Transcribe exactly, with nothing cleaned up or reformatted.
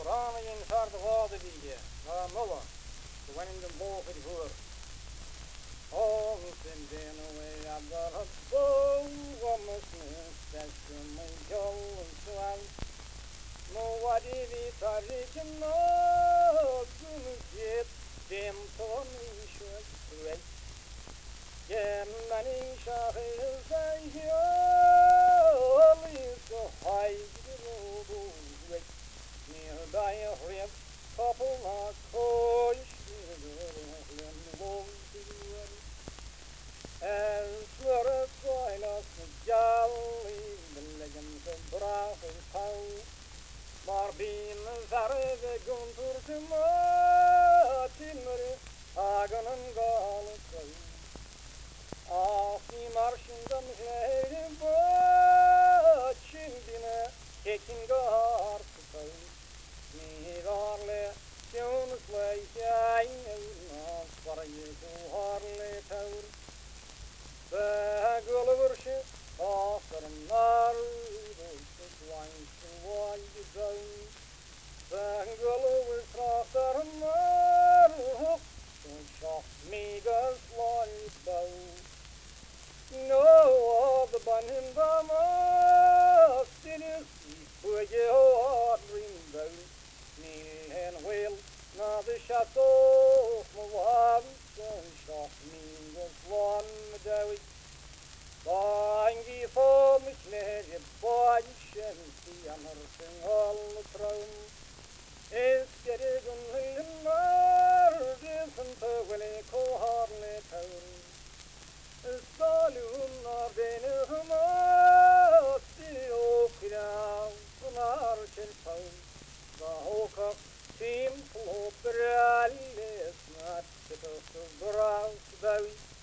Rana in sarde wade die, na mulla, the one in the more for the hoor. All in den away, I've got a bow, woman, that's my jowl and swell. Nobody is a rich and no, soon get them to me, should wait. Yen many shahils and only so high the road wait. Nearby a rip, couple of coys, and long to as for a sign of the jolly, the legends of Braff and Pow, Marbin and Zare, the Guntur to Martin, Hagan and Gall. Auf die marschenden Heiden Bötschildine Kekin gehartet Mirarle Sjönsleich Ein Svarje Harle Taur Begulversje After Nardo Swijnsen Wajde Zaun Begulvers After Nardo Schaft Megas Lajbouw No, the bun in the mast in his teeth, put your dream down. Neil and whale, now the chateau, my wife, and shot me was one dowie. Bang for me, snare, bunch, and see, I'm nursing all the throne. Is getting on the murders and the willy cohorny town. Saloon of the Okina, an archer pound, the hawk seemed to hope the rally is not the brown.